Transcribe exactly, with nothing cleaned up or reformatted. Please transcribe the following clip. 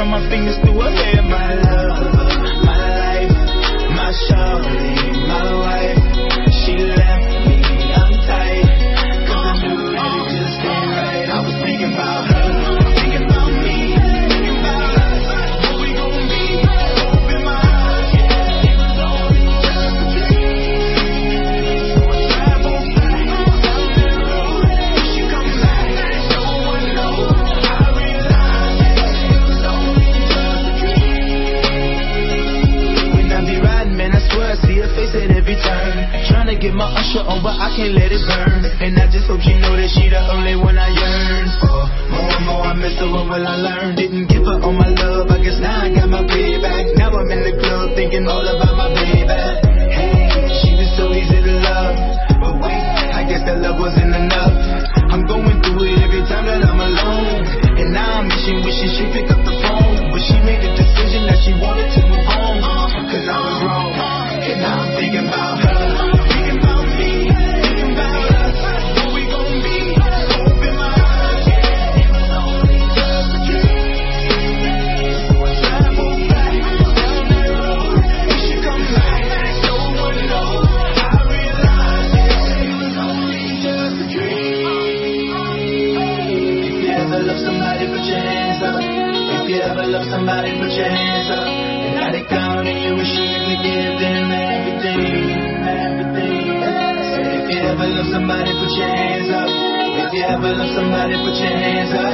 run my fingers through her hair. My love, my life, my shawty, my wife. She left me, I'm tight, cause I knew that it just ain't right. I was thinking about her, thinking about me, thinking about us, what we gon' be. Hope in my eyes, yeah, it was only just a dream. So I travel back down that road. If she come back, no one knows. I realize that it was only just a dream. When I be riding, man, I swear I see her face at every turn. Trying to get my usher on, but I can't let it burn. And I just hope she know that she the only one I yearn for. More and more I miss her, what will I learn? Didn't give her all my love, I guess now I got my payback. Now I'm in the club thinking all about my baby. Hey, she was so easy to love, but wait, I guess that love wasn't enough. I'm going through it every time that I'm alone, and now I'm wishing, wishing she'd pick up the phone. But she made a decision that she wanted to move on, cause I was wrong, and now I'm thinking about her. Somebody put your hands up, and now they count and you wish you could give them everything, everything. Say if you ever love somebody, put your hands up. If you ever love somebody, put your hands up.